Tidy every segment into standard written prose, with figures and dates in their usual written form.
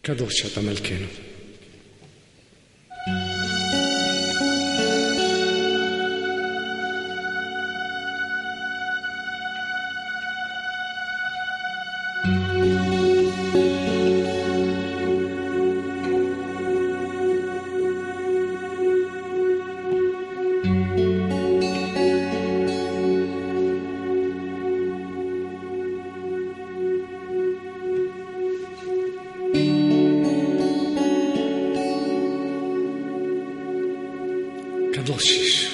קדוש אתה מלכנו. קדוש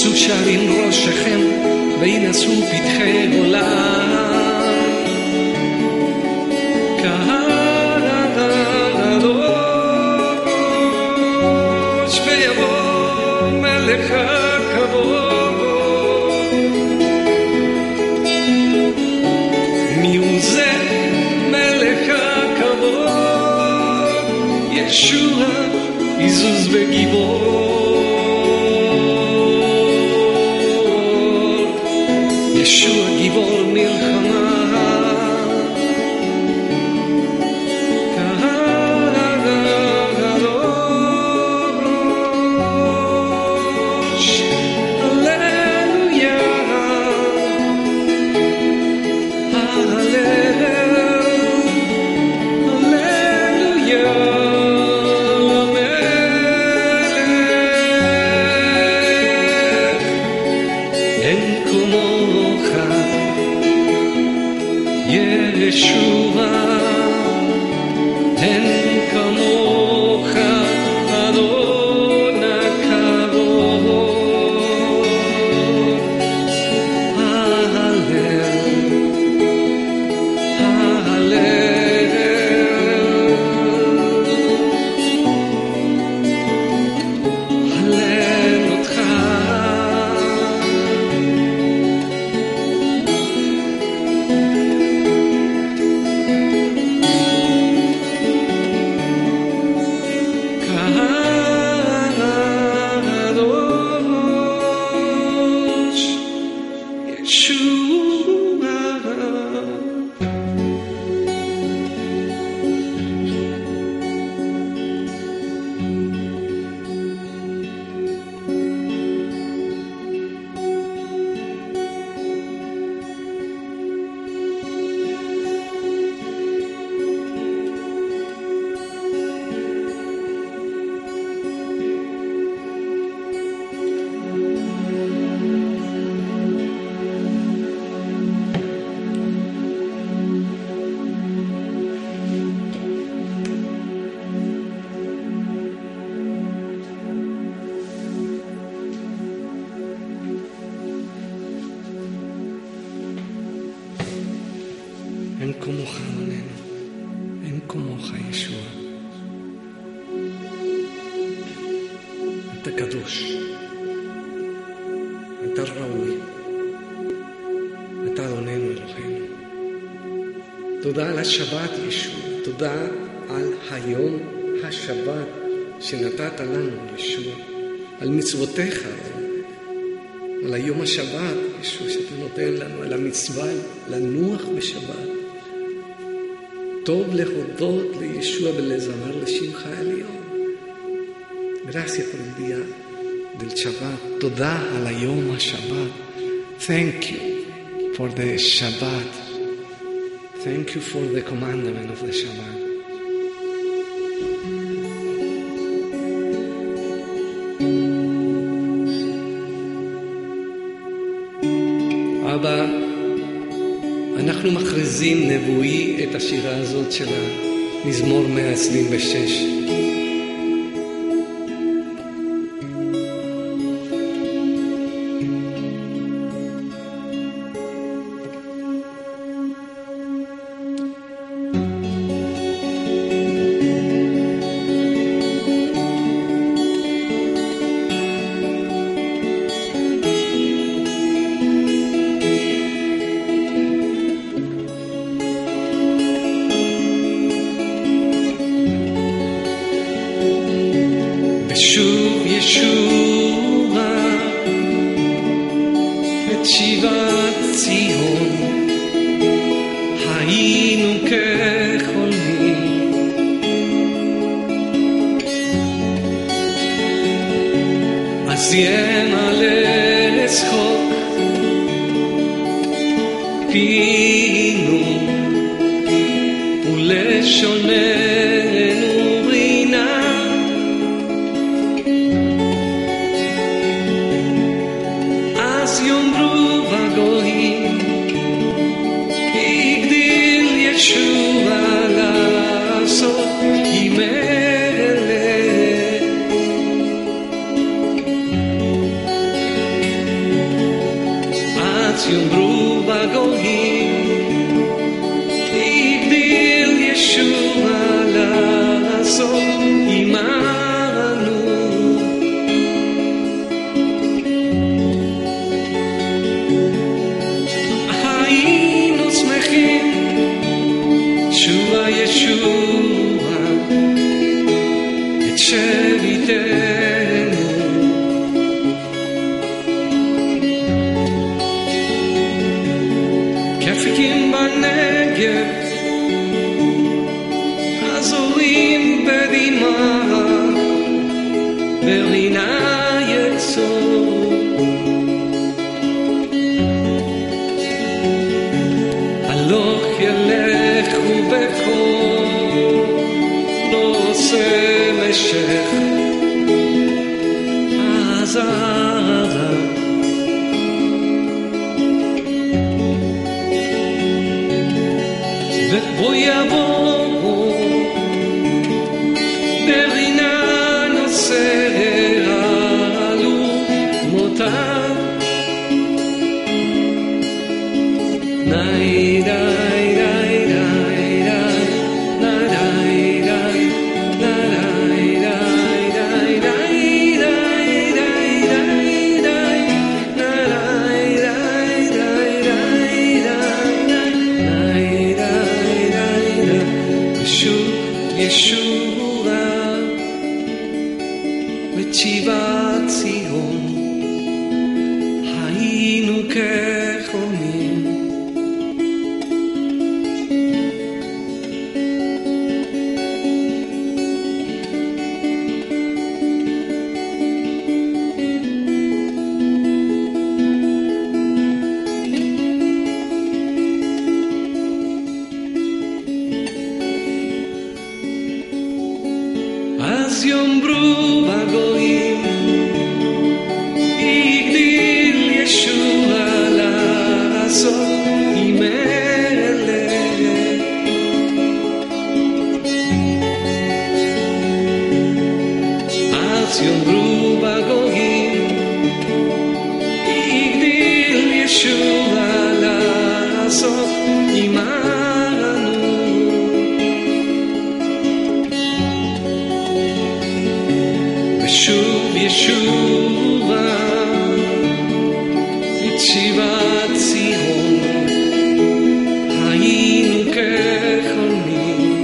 שאו שערים ראשכם וינשאו פתחי עולם. קהל הקדוש ויבוא מלך הכבוד. מי הוא זה מלך הכבוד? ישוע עזוז וגיבור. ישוע גיבור מלחמה. קהל הקדוש הללויה הללויה למלך. אין כמוך ישוע, אין כמוך אדון הכבוד. הלל, הלל אותך. אין כמוך אדוננו, אין כמוך ישוע. אתה קדוש, אתה ראוי, אתה אדוננו אלוהינו. תודה על השבת ישוע, תודה על היום השבת שנתת לנו ישוע, על מצוותיך, על היום השבת ישוע שאתה נותן לנו, על המצווה לנוח בשבת. טוב להודות לישוע ולזמר לשמך העליון. Gracias por el día del Shabbat. תודה על היום השבת. Thank you for the Shabbat. Thank you for the commandment of the Shabbat. אבא, אנחנו מכריזים נבואי את השירה הזאת של המזמור 126. ושוב ישוע את שיבת ציון, היינו כחולמים. אז ימלא צחוק פינו ולשוננו רינה. אז יאמרו בגויים הגדיל ישוע לעשות ימלא. שב איתנו, כאפיקים בנגב, הזורים בדמעה, ברינה יצור. הלוך ילך ובקור, לא עושה משך עזרה. ובוא יבוא ברינה נושא עלו מותה. די די די די די ישורה וציבת ציון היינו כחולמים. אז יאמרו בגויים, הגדיל ישוע לעשות עם אלה. אז יאמרו בגויים, הגדיל ישוע לעשות עם שוב ישובה לציבת ציון היינו כחולמים.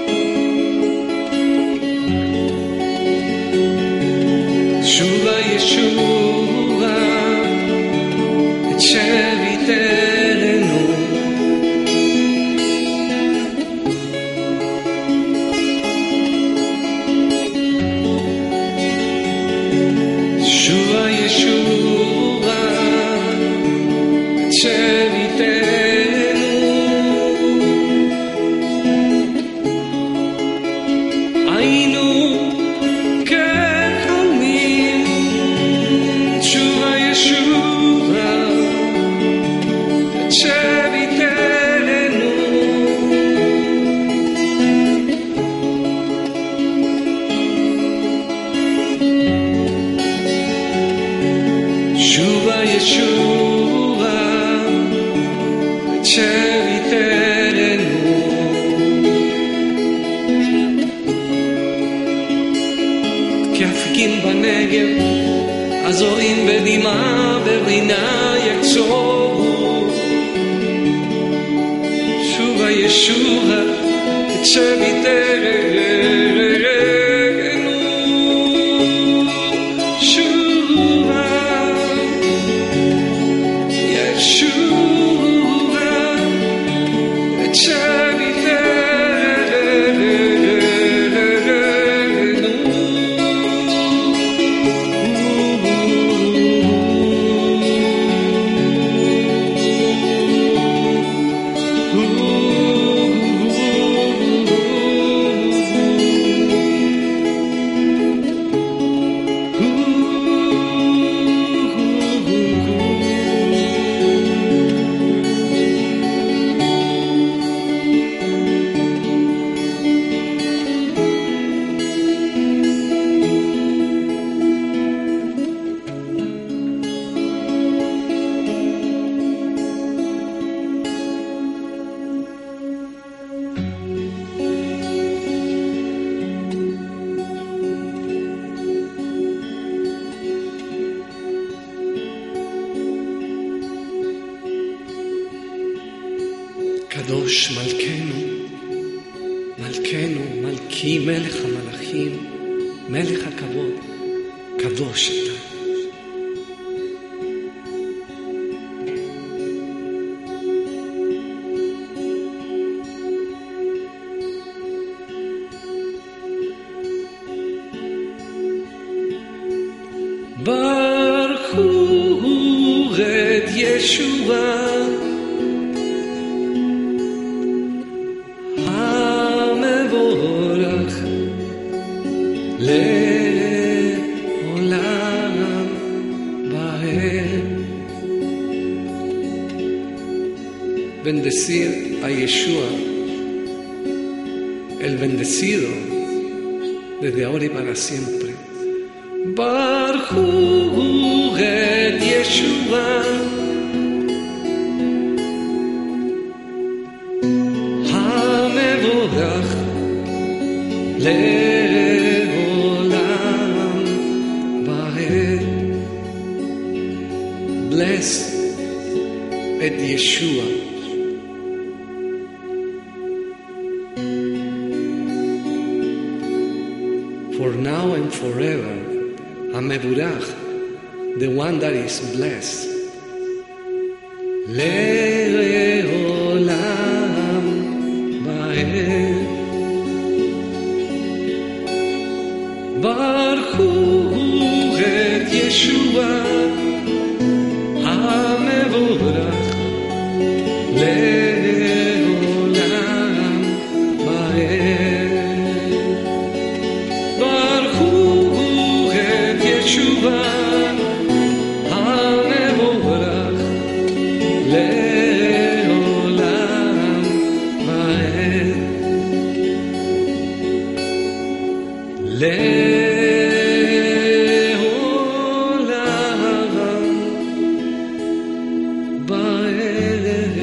שובה ישובה את שביתנו, שובה ישובה את שביתנו, היינו כחולמים. שובה ישובה את שביתנו, שובה ישובה את שביתנו. כאפיקים בנגב, הזורים בדמעה ברינה יקצורו. שובה ישובה את שביתנו, קדוש מלכנו, מלכנו, מלכי מלך המלכים, מלך הכבוד, קדוש אתה. ברכו את ישוע המבורך לעולם ועד. Bendecir a Yeshua, el bendecido, desde ahora y para siempre. Baruch et Yeshua HaMevorach Le'olam Va'ed. Bless et Yeshua. For now and forever. Hameburach, the one that is blessed. Le'olam va'ed. Baruch et Yeshua hameburach le'olam va'ed. Yeshua המבורך לעולם ועד. לעולם ועד.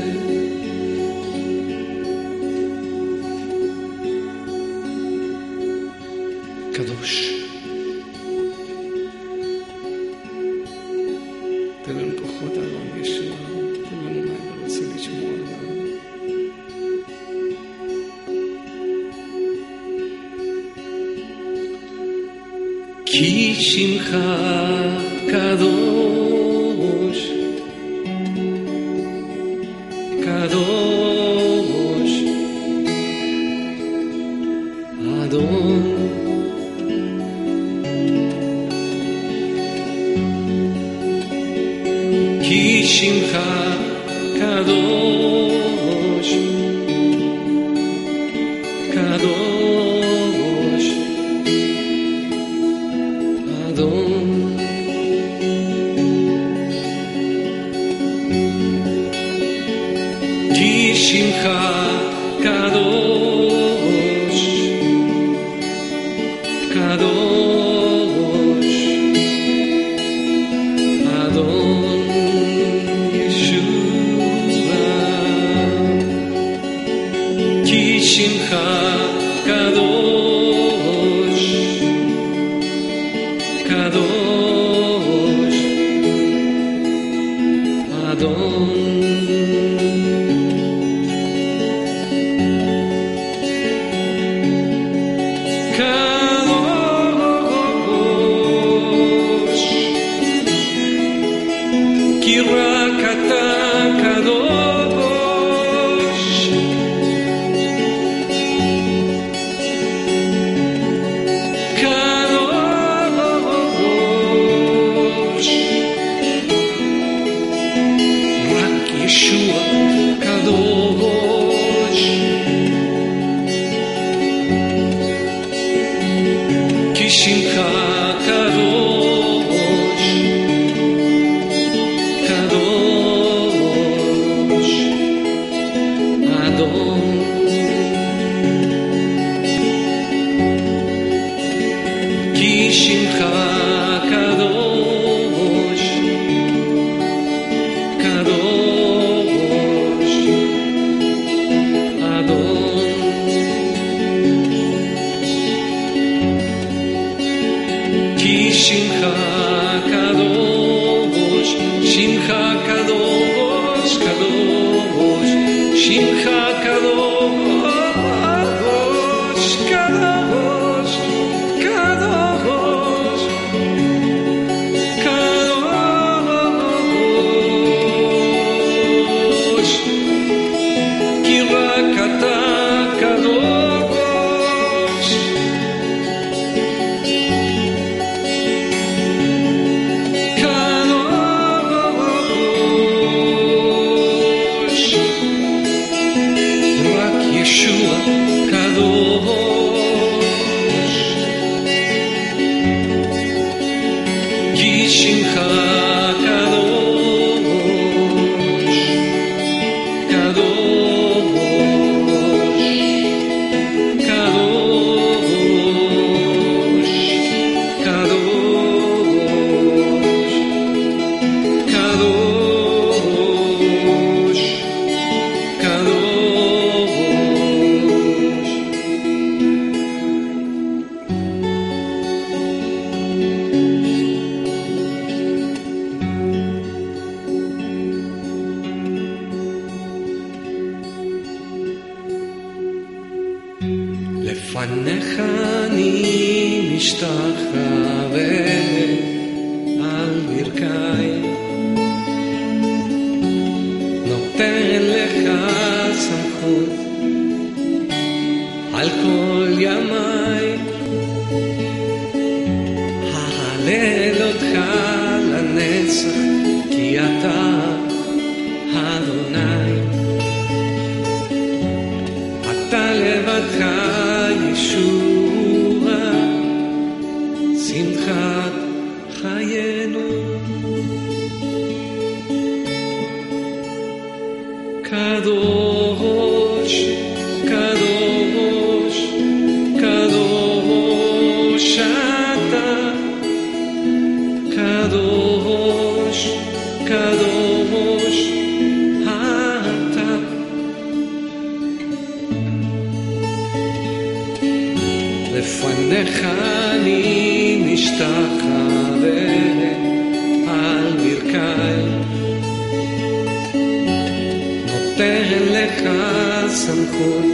קדוש. תן לנו כוחות אהרון ישוע, תן לנו מה אתה רוצה לשמוע עליו. כי שמך קדוש, קדוש, אדון. כי שמך קדוש, קדוש, אדון. כי שמך קדוש, קדוש, אדון. שמך קדוש, קדוש, אדון. קדוש, כי רק אתה קדוש. ישוע קדוש, כי שמך קדוש, קדוש, אדון. כי שמך קדוש, קדוש, כי שמך קדוש, שמך קדוש, קדוש, שמך קדוש, קדוש, קדוש. לפניך אני משתחווה על ברכיי, נותן לך סמכות על כל ימיי, ההלל אותך לנצח כי אתה אדוני, אתה לבדך ישוע, שמחת חיינו. קדוש, קדוש, קדוש אתה, קדוש, קדוש אתה. לפניך אני משתחווה על ברכיי, נותן לך סמכות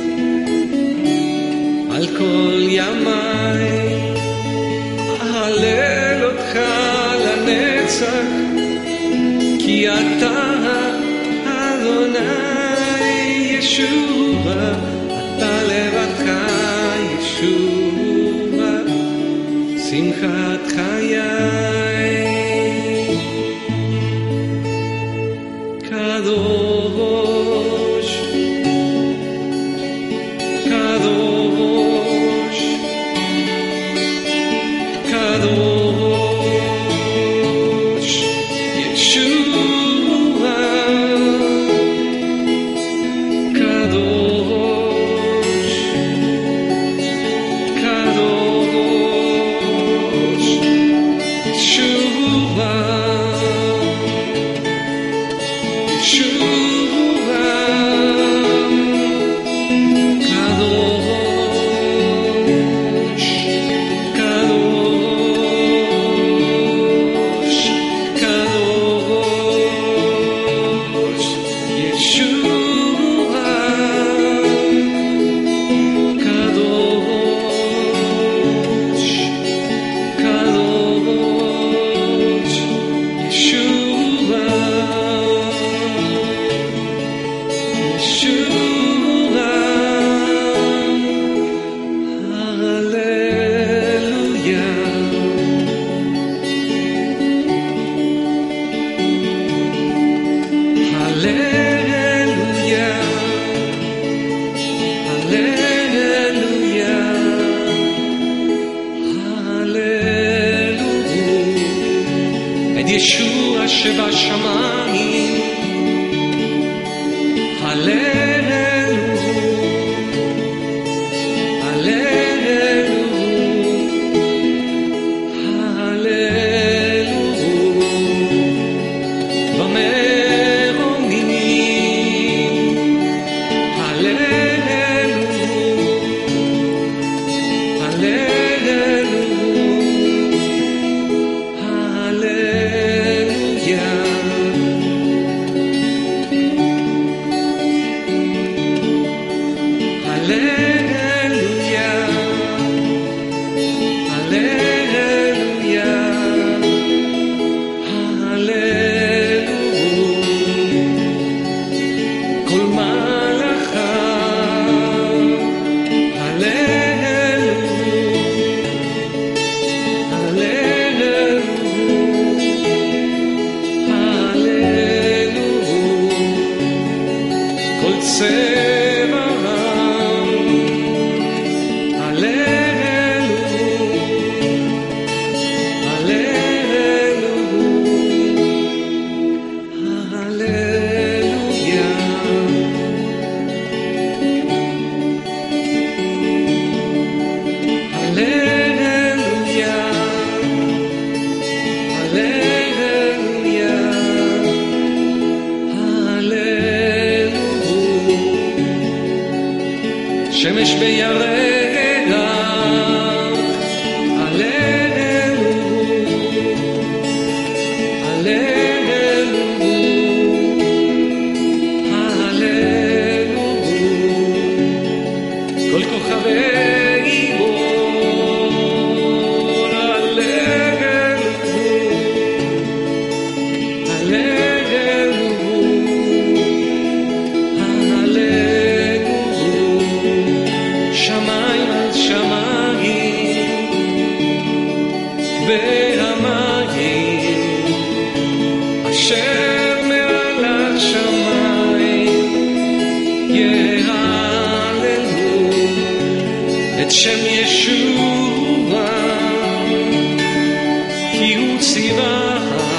על כל ימיי, אהלל אותך לנצח כי אתה אדוני ישוע, אתה לבדך ישוע, שמחת חיי. קדוש, קדוש, קדוש ישוע, קדוש, קדוש ישוע, ישוע שבשמיים, הללו, הללו, הללו, במרומים, הללו, הללו, הללו. שמש בירח, הללו, הללו, הללו, כל כוכבי בור, הללו, הללו, הללו, שמיים על שמיים והמים אשר מעל השמיים יהללו את שם ישוע כי הוא ציווה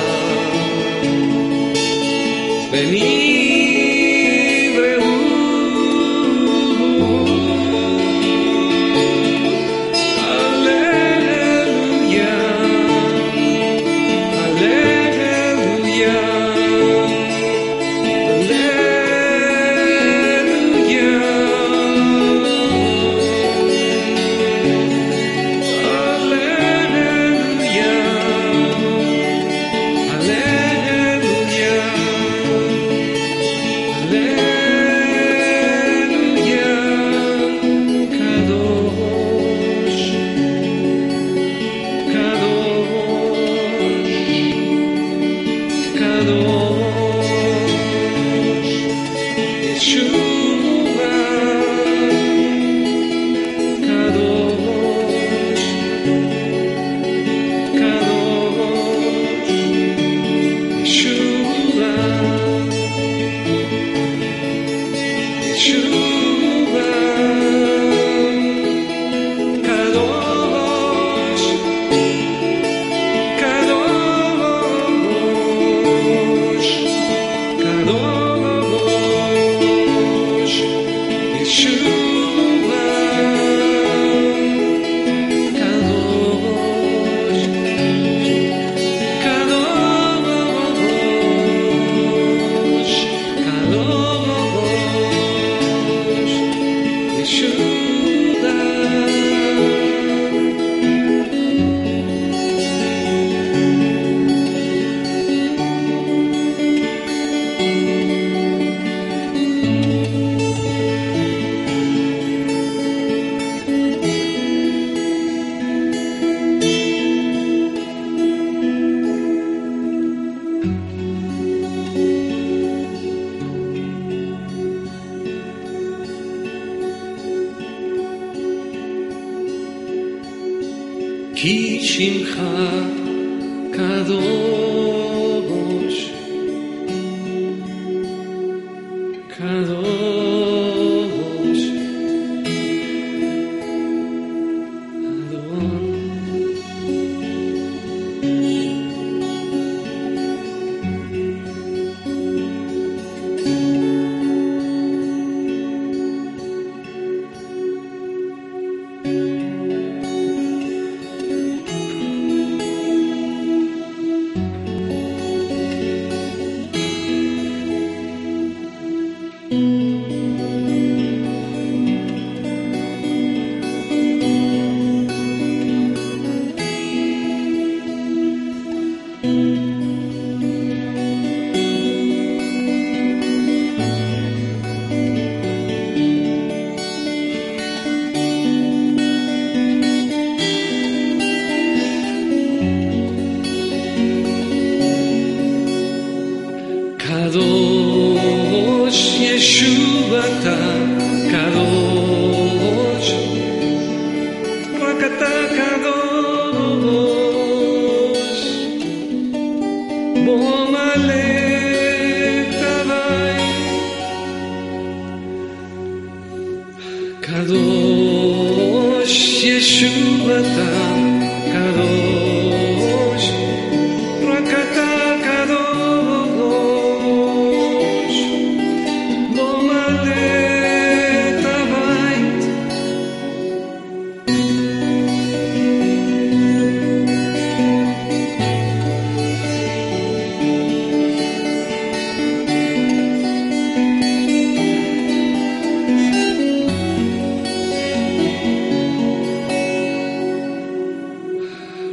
כי שמך קדוש, קדוש, אדון.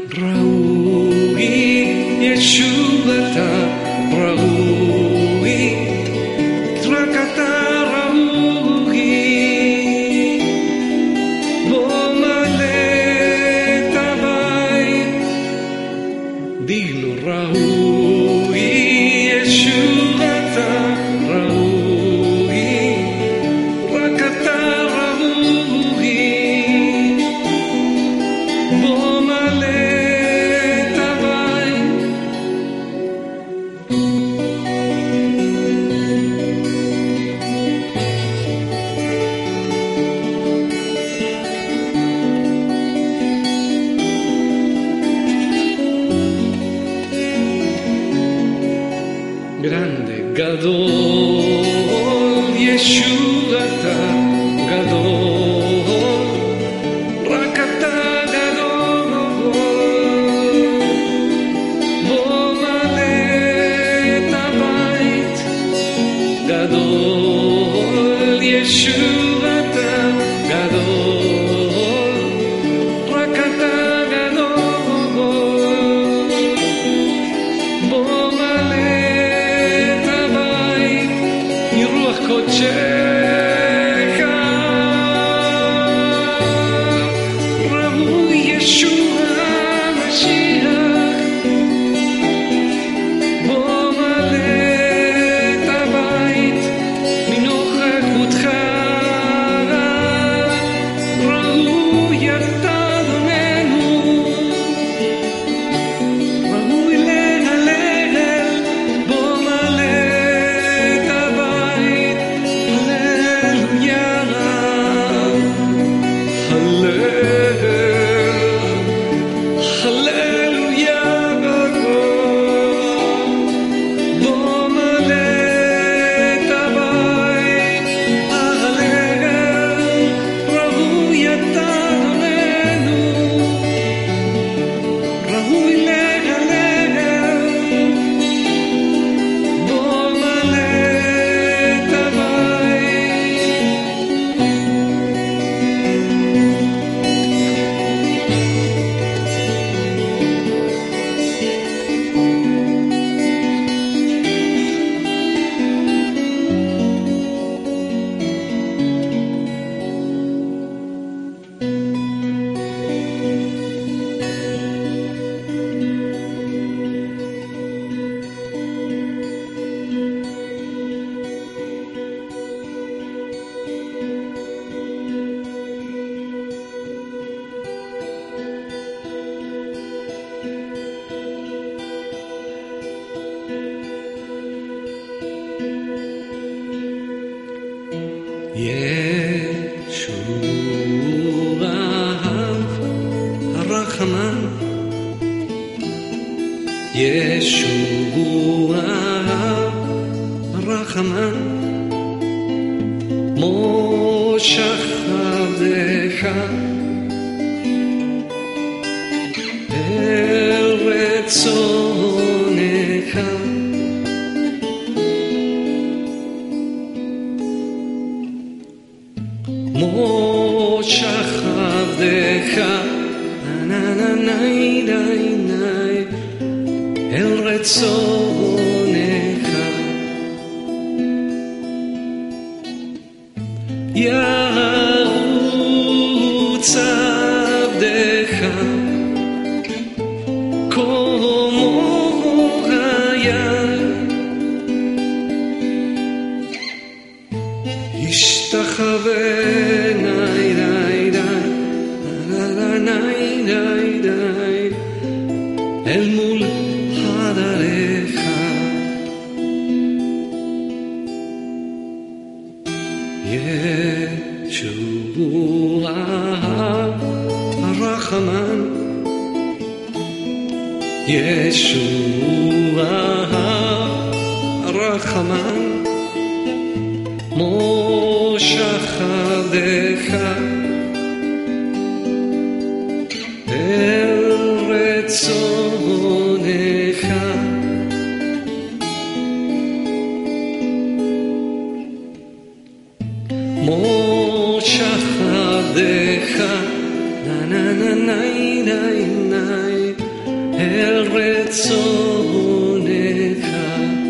ראוי ישועתה, ראוי, רק אתה ראוי, בוא מלא את הבית, דינו ראוי ישועתה, ראוי, רק אתה ראוי, בוא מלא את הבית. Grande, גדול, ישועתה, גדול, רק אתה גדול, בוא מלא את הבית, גדול, ישועתה, גדול, רק אתה גדול, בוא מלא את הבית, ירוח קודשך, ראוי ישוע המשיח, בוא מלא את הבית מנוכחותך, ראוי אתה אדוננו, ראוי להלל, בוא מלא את הבית, הללויה, הללויה גדול, בוא מלא את הבית, הלל, ראוי אתה אדוננו, ראוי להלל, בוא מלא את ישוע הרחמן, ישוע הרחמן, מושך עבדך אל רצונך, מושך עבדך אל רצונך, ירוץ עבדך כמו היד, ישתחווה אל מול חדריך, ישוע הרחמן, ישוע הרחמן, מושך עבדך אל רצונך, מושך עבדך, נאי נאי נאי נאי el retzoneja.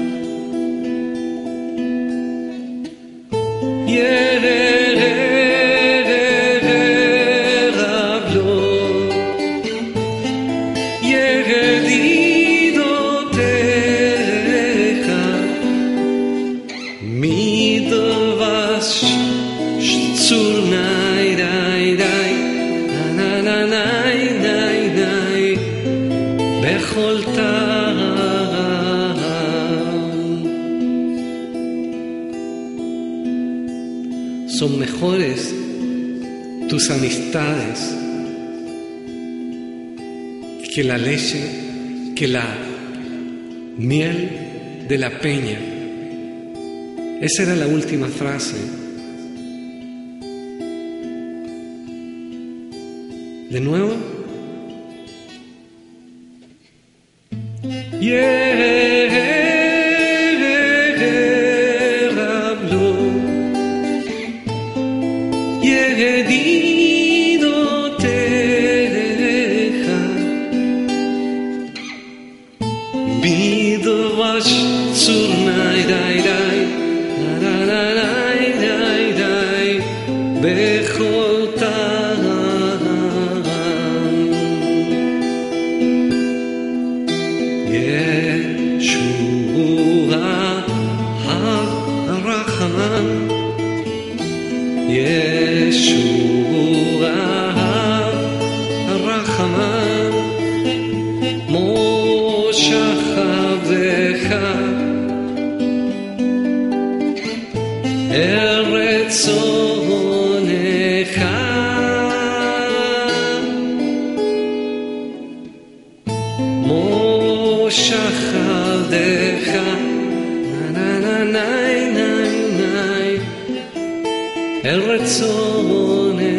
Son mejores tus amistades que la leche, que la miel de la peña. Esa era la última frase. ¿De nuevo? El rezzone.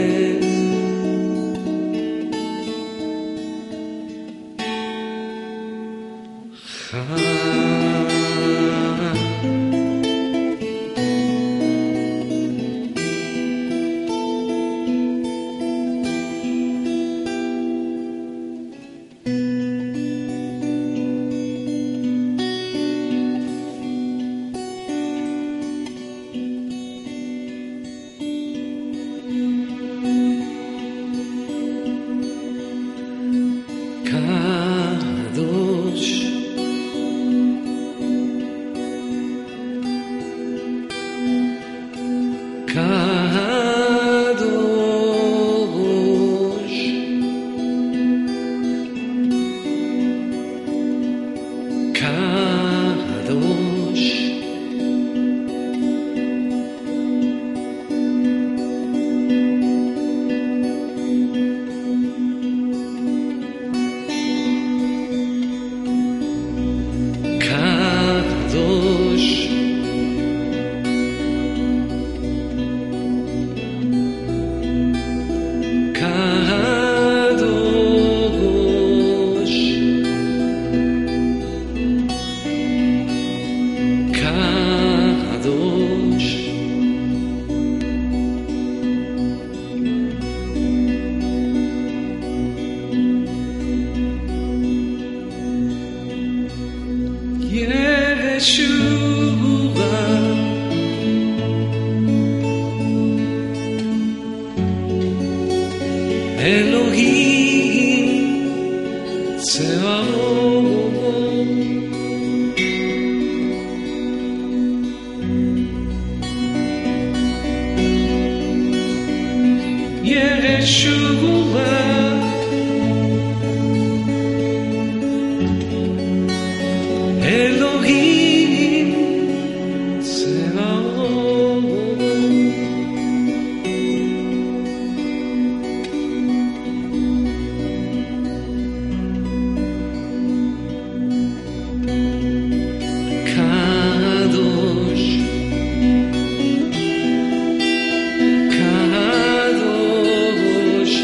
Kadosh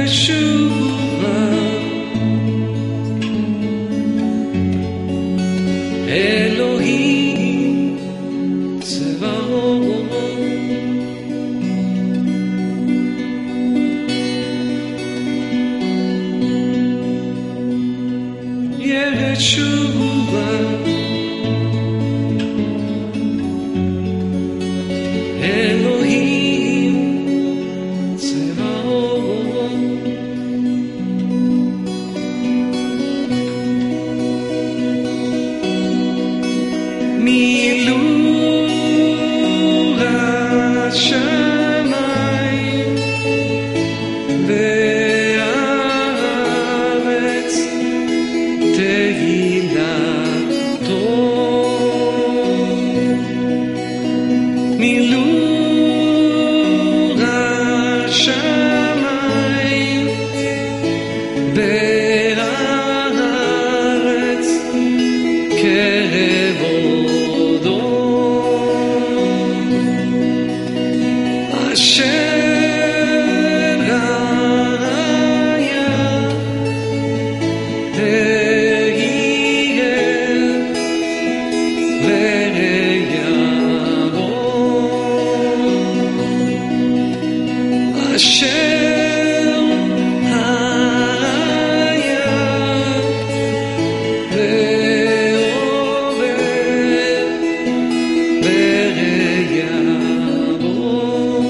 Yeshua, Elohim Tzevaot, Yeshua, Elohim Tzevaot, מילאו השמיים והארץ תהילתו, מילאו השמיים והארץ כבודו, אשר היה תהיה ויבוא, אשר היה ועובר ויבוא.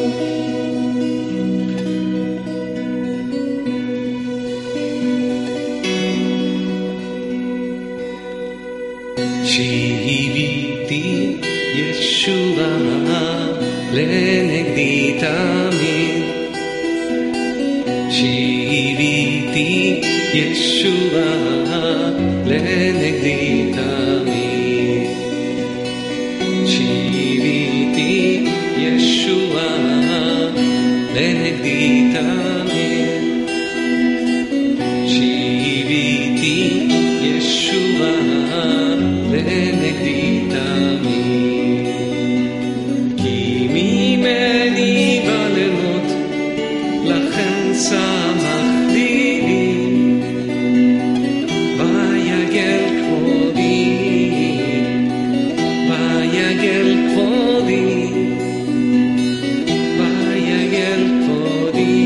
שהביאתי ישועה לנגדי תמיד, שהביאתי ישועה לנגדי תמיד, שהביאתי ישועה לנגדי תמיד, שהביאתי ישועה לנגדי תמיד, כי ממני בא למות, לכן שמחתי, ויגל כבודי, ויגל כבודי, ויגל כבודי,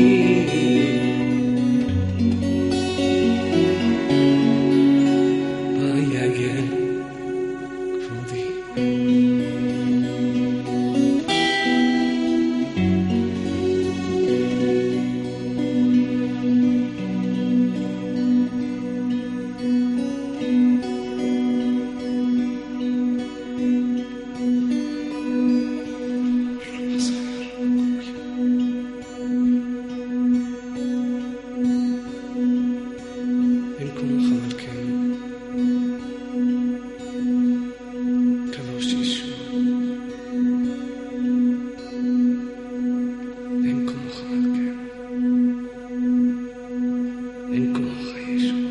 ויגל כבודי. אין כמוך מלכנו, קדוש ישוע, אין כמוך מלכנו, אין כמוך ישוע.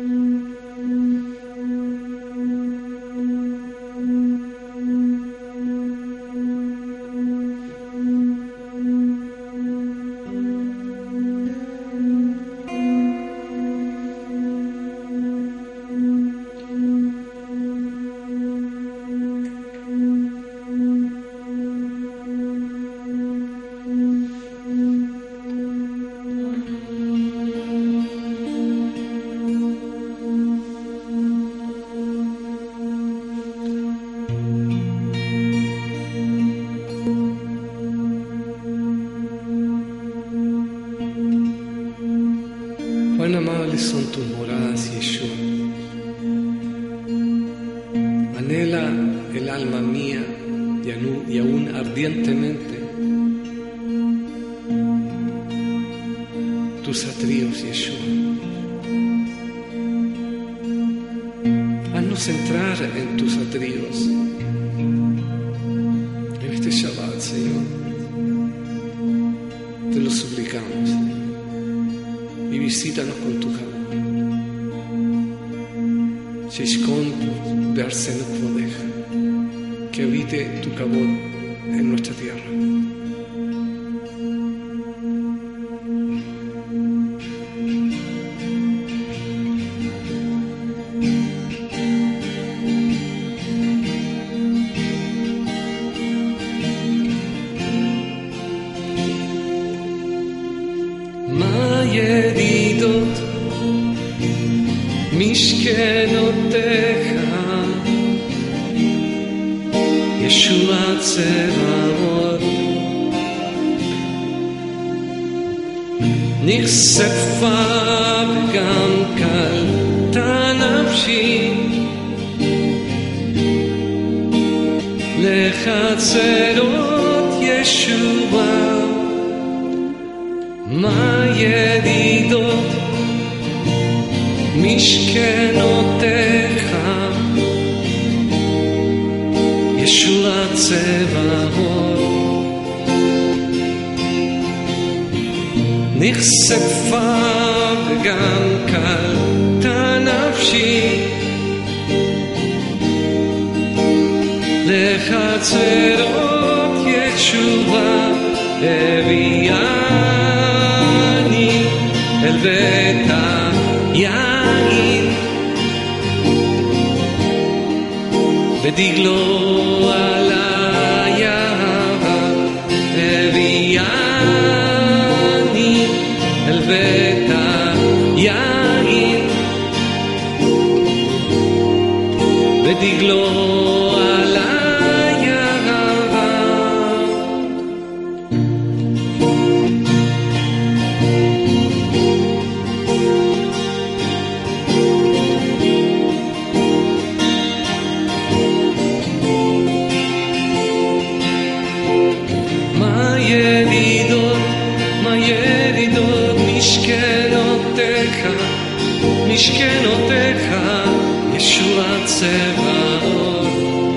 Cuán amables son tus moradas, Yeshua. Anhela el alma mía y aún ardientemente tus atrios, Yeshua. Haznos entrar en tus atrios en este Shabbat, Señor. Te lo suplicamos. Y visítanos con tu calor. Shishkon be'arsenu kvodeja, que habite tu kabod en nuestra tierra. מה ידידות משכנותיך, ישועת צבאות, נכספה וגם קלטה נפשי לחצרות ישועה. מה ידידות משכנותיך, ישועת צבאות, נכספה וגם קלטה נפשי לחצרות ישועה. הביאני אל בית היין ודגלו על היער. הביאני אל בית היין ודגלו על היער. משכנותיך, ישועת צבאות,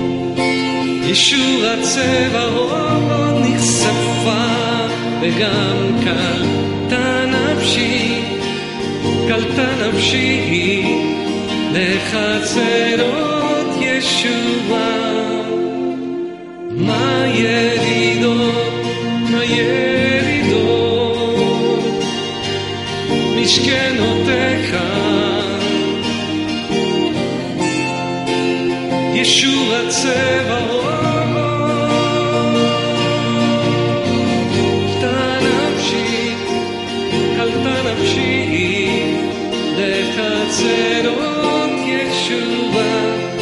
ישועת צבאות, נכספה וגם קלטה נפשי, קלטה נפשי לחצרות ישועה. מה ידידות, מה ידידות משכנותיך, ישועת צבאות, קלטה נפשי, קלטה נפשי לחצרות ישועה.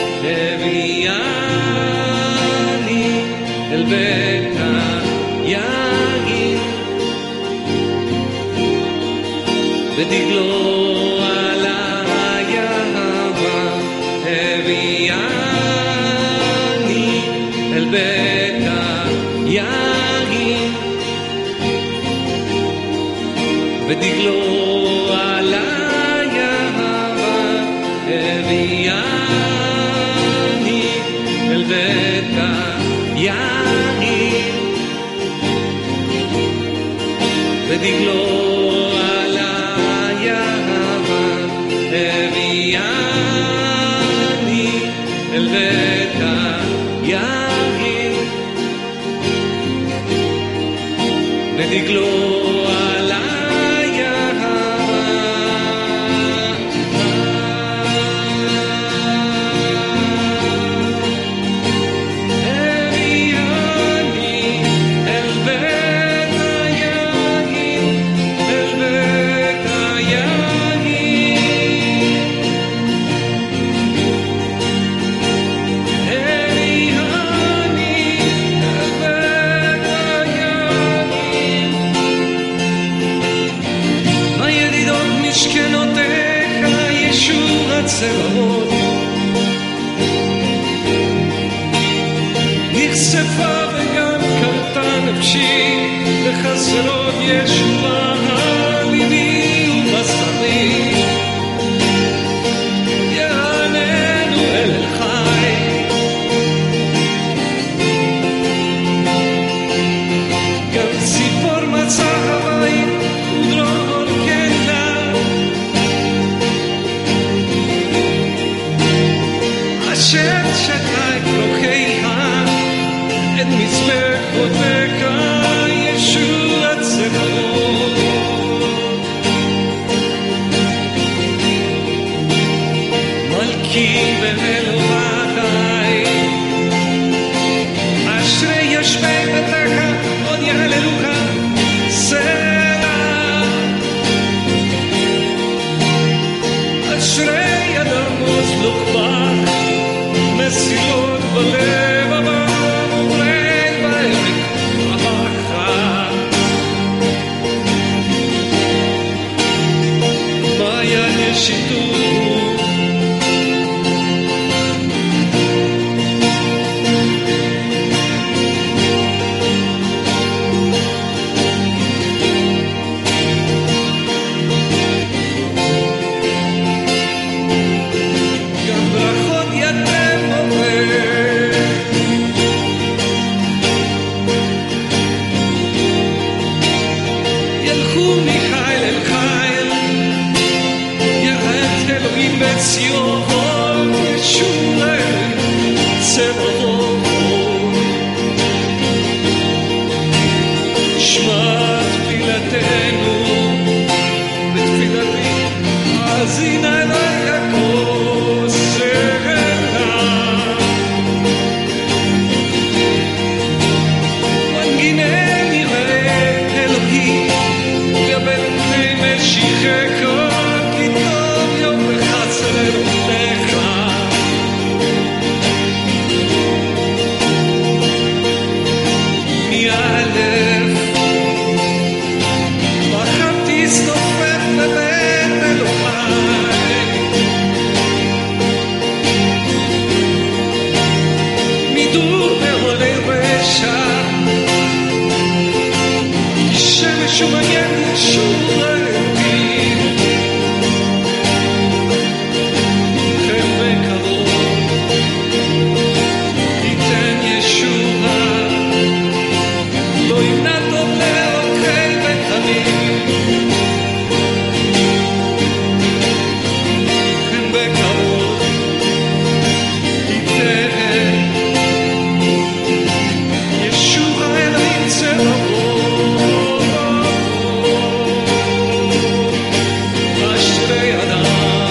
הביאני אל בית היין ודגלו על היער. הביאני אל בית היין ודגלו על היער. הביאני אל בית היין ודגלו על היער. הביאני אל בית היין ודגלו על היער. הביאני אל בית היין, אל בית היין. הביאני אל בית היין. מה ידידות משכנותיך, ישועת צבאות, נכספה וגם קלטה נפשי לחצרות ישועה. ליבי ובשרי יעננו אל חי, גם ציפור מצא הבית ודרור קטע, אשר שתה את רוחיה את מזבחותיך, ישועת צבאות. השיתוף. גם ברכות יתם עובר, ילכו מחיל אל חיל, יראת אלוהים בציון, ישורם צבאות. שמע תפילתנו בתפילתי, האזינה אליי הכוסנה. מנגינני ראה אלוהים, גבל פני משיחך, כי טוב יום בחצר אלוהיך. מאלף בחרתי סופך לבית אלוהי, מדור בעולי רשע, שמש ומגן ישורתי. חן וכבוד ייתן ישועה, לא ימנע טוב לאוכל ותמיד. חן וכבוד ייתן ישועה אלוהים צבאות. אשרי אדם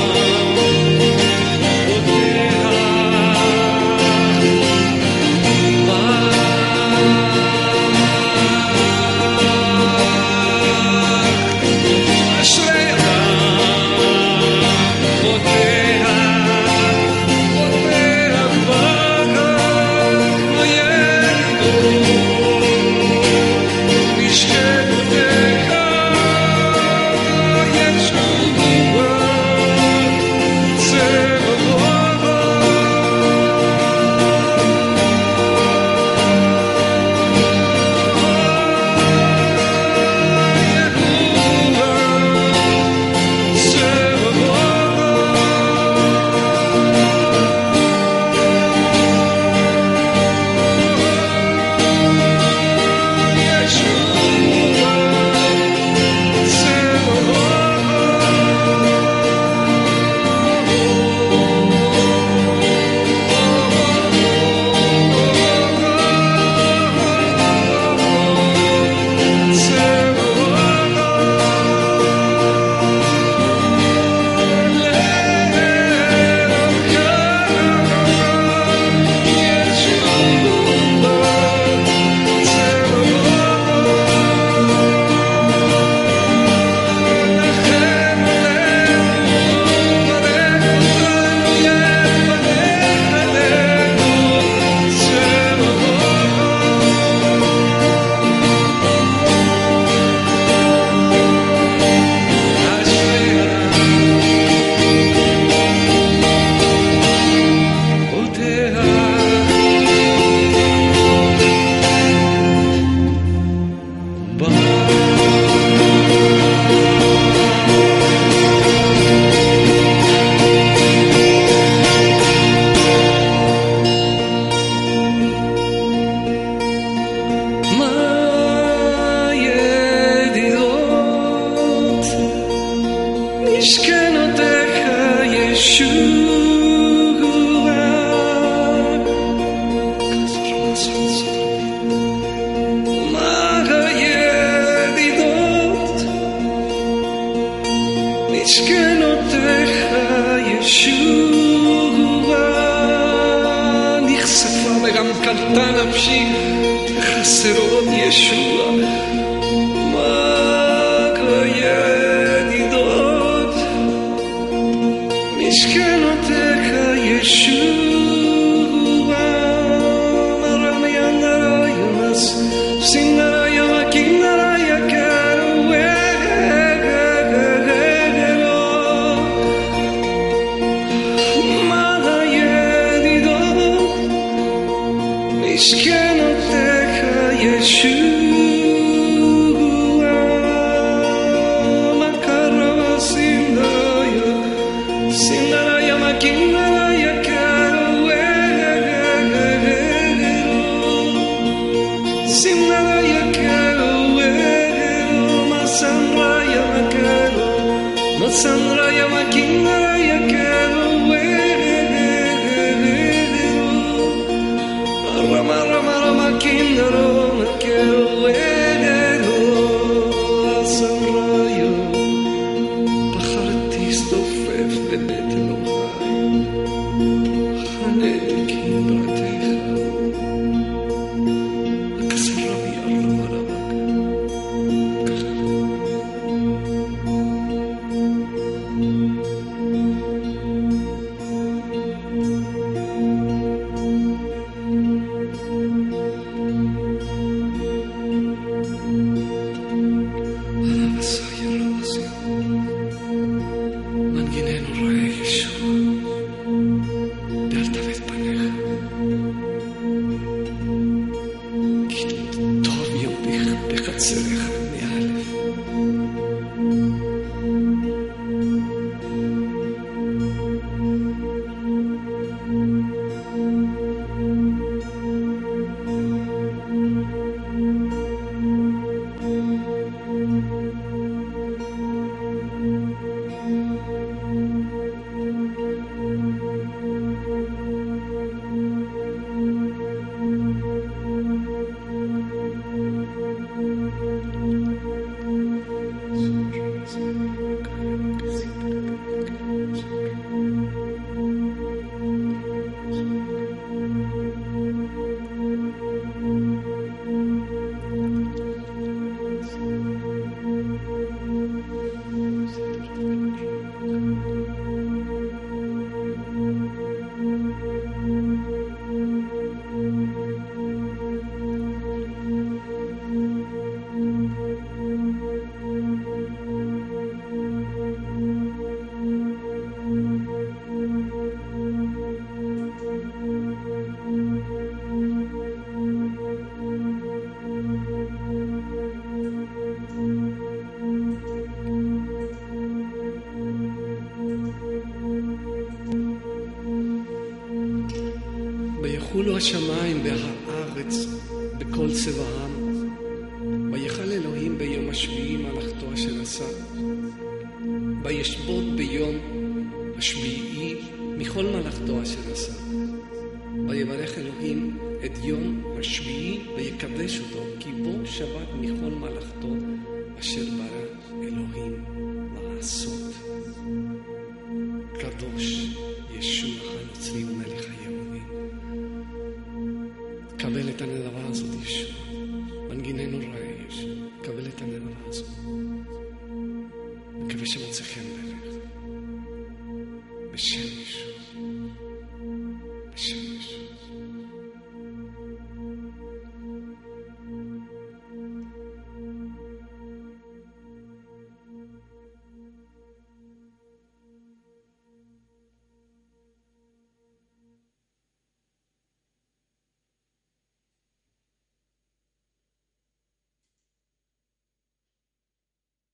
קלטה נפשי, חסרות ישוע. מה ידידות, משכנותיך ישוע. נרמיה נריימס, סינריה וקינריה קרואגלו, Sanraya makinaraya keruero Rama rama rama kinaro keruero Sanraya Pachartis tofef bebet Elohai Hanet kimbratecha Akasarami rama rama ויחולו השמיים והארץ בכל צבעם, ויחל אלוהים ביום השביעי מלאכתו אשר עשה, וישבות ביום השביעי מכל מלאכתו אשר עשה, ויברך אלוהים את יום השביעי ויקדש אותו, כי בו שבת מכל מלאכתו אשר ברא אלוהים לעשות. קדוש ישוע הנוצרי ומלך היהודים. קבל את הנדבה הזאת ישוע, מנגיננו ראה ישוע, קבל את הנדבה הזאת. מקווה שמוצא חן בעיניך. בשם ישוע.